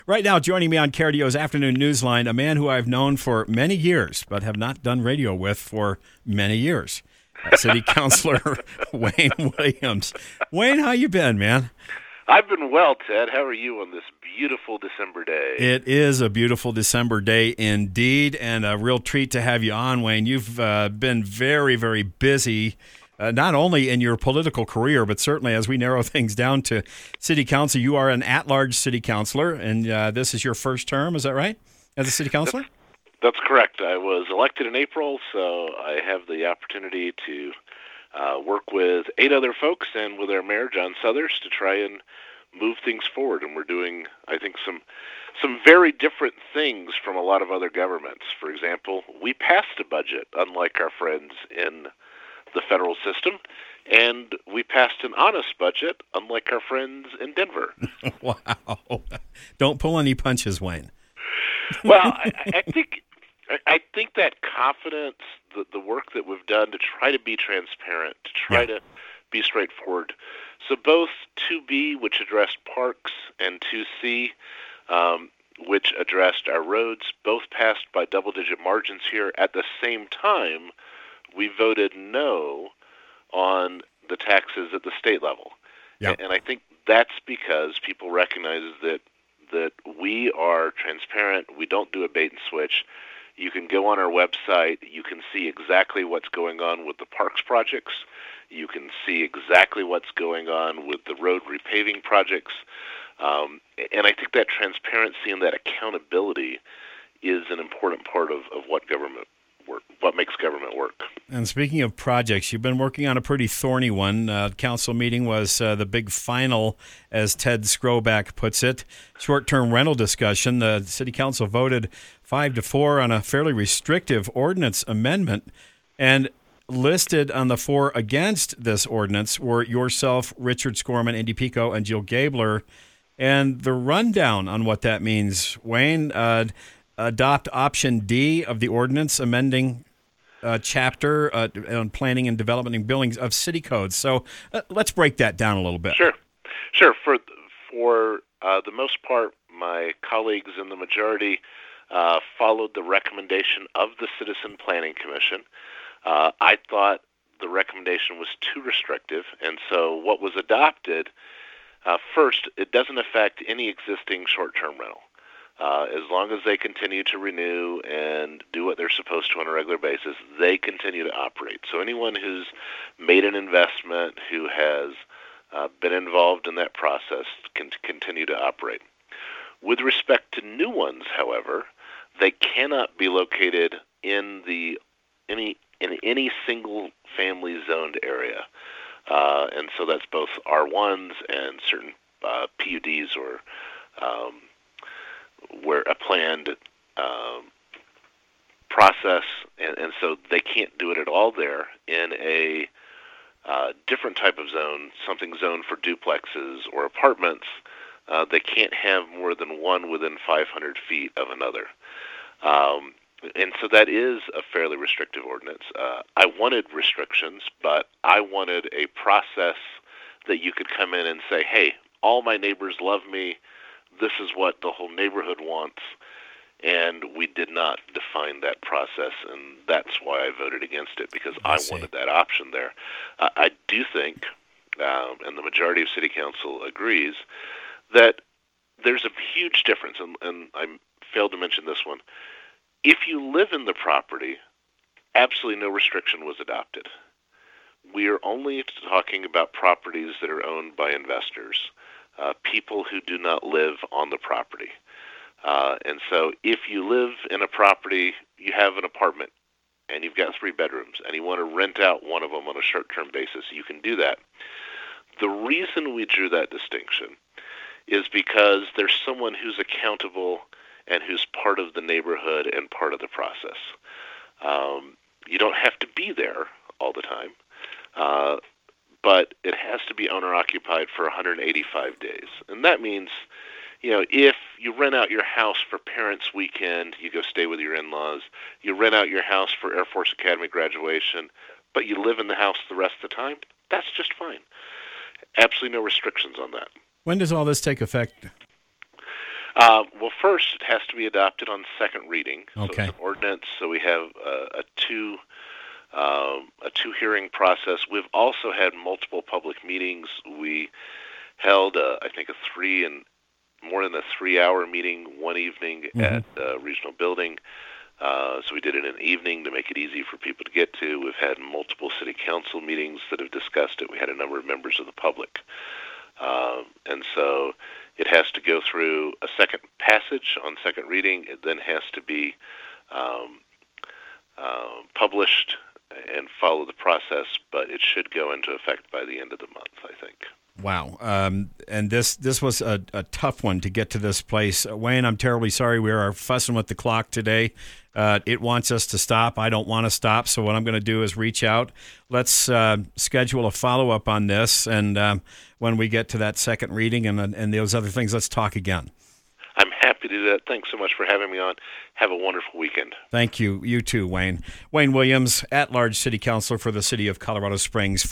Right now, joining me on KRDO's Afternoon Newsline, a man who I've known for many years, but have not done radio with for many years. City Councilor Wayne Williams. Wayne, how you been, man? I've been well, Ted. How are you on this beautiful December day? It is a beautiful December day indeed, and a real treat to have you on, Wayne. You've been very, very busy, not only in your political career, but certainly as we narrow things down to City Council. You are an at-large City Councilor, and this is your first term, is that right, as a City Councilor? That's correct. I was elected in April, so I have the opportunity to work with 8 other folks and with our mayor, John Suthers, to try and move things forward. And we're doing, I think, some very different things from a lot of other governments. For example, we passed a budget, unlike our friends in the federal system, and we passed an honest budget, unlike our friends in Denver. Wow. Don't pull any punches, Wayne. Well, I think that confidence, the work that we've done to try to be transparent, to try to be straightforward. So both 2B, which addressed parks, and 2C, which addressed our roads, both passed by double-digit margins here. At the same time, we voted no on the taxes at the state level. Yep. And I think that's because people recognize that we are transparent. We don't do a bait and switch. You can go on our website. You can see exactly what's going on with the parks projects. You can see exactly what's going on with the road repaving projects. And I think that transparency and that accountability is an important part of what government work, what makes government work. And speaking of projects, you've been working on a pretty thorny one. Council meeting was the big final, as Ted Skroback puts it. Short-term rental discussion. The City Council voted 5-4 on a fairly restrictive ordinance amendment, and listed on the 4 against this ordinance were yourself, Richard Skorman, Andy Pico, and Jill Gabler. And the rundown on what that means, Wayne, adopt option D of the ordinance amending chapter on planning and development and buildings of city codes. So let's break that down a little bit. Sure. For the most part, my colleagues in the majority followed the recommendation of the Citizen Planning Commission. I thought the recommendation was too restrictive, and so what was adopted, first, it doesn't affect any existing short-term rental. As long as they continue to renew and do what they're supposed to on a regular basis, they continue to operate. So anyone who's made an investment, who has been involved in that process, can continue to operate. With respect to new ones, however, they cannot be located in any single family zoned area. And so that's both R1s and certain PUDs or where a planned process, and so they can't do it at all there in a different type of zone, something zoned for duplexes or apartments. They can't have more than one within 500 feet of another. And so that is a fairly restrictive ordinance. I wanted restrictions, but I wanted a process that you could come in and say, hey, all my neighbors love me. This is what the whole neighborhood wants. And we did not define that process, and that's why I voted against it, because I wanted that option there. I do think, and the majority of City Council agrees, that there's a huge difference, and I failed to mention this one. If you live in the property, absolutely no restriction was adopted. We are only talking about properties that are owned by investors, people who do not live on the property. And so if you live in a property, you have an apartment, and you've got 3 bedrooms, and you want to rent out one of them on a short-term basis, you can do that. The reason we drew that distinction is because there's someone who's accountable and who's part of the neighborhood and part of the process. You don't have to be there all the time, but it has to be owner-occupied for 185 days. And that means, if you rent out your house for Parents' Weekend, you go stay with your in-laws. You rent out your house for Air Force Academy graduation, but you live in the house the rest of the time, that's just fine. Absolutely no restrictions on that. When does all this take effect? Well, first, it has to be adopted on second reading. Okay. So it's an ordinance, so we have a two hearing process. We've also had multiple public meetings. We held, I think, more than a 3-hour meeting one evening at Regional Building. So we did it in an evening to make it easy for people to get to. We've had multiple city council meetings that have discussed it. We had a number of members of the public. And so it has to go through a second passage on second reading. It then has to be published and follow the process, but it should go into effect by the end of the month, I think. Wow. And this was a tough one to get to this place. Wayne, I'm terribly sorry. We are fussing with the clock today. It wants us to stop. I don't want to stop, so what I'm going to do is reach out. Let's schedule a follow-up on this, and when we get to that second reading and those other things, let's talk again. I'm happy to do that. Thanks so much for having me on. Have a wonderful weekend. Thank you. You too, Wayne. Wayne Williams, at-large city councilor for the city of Colorado Springs.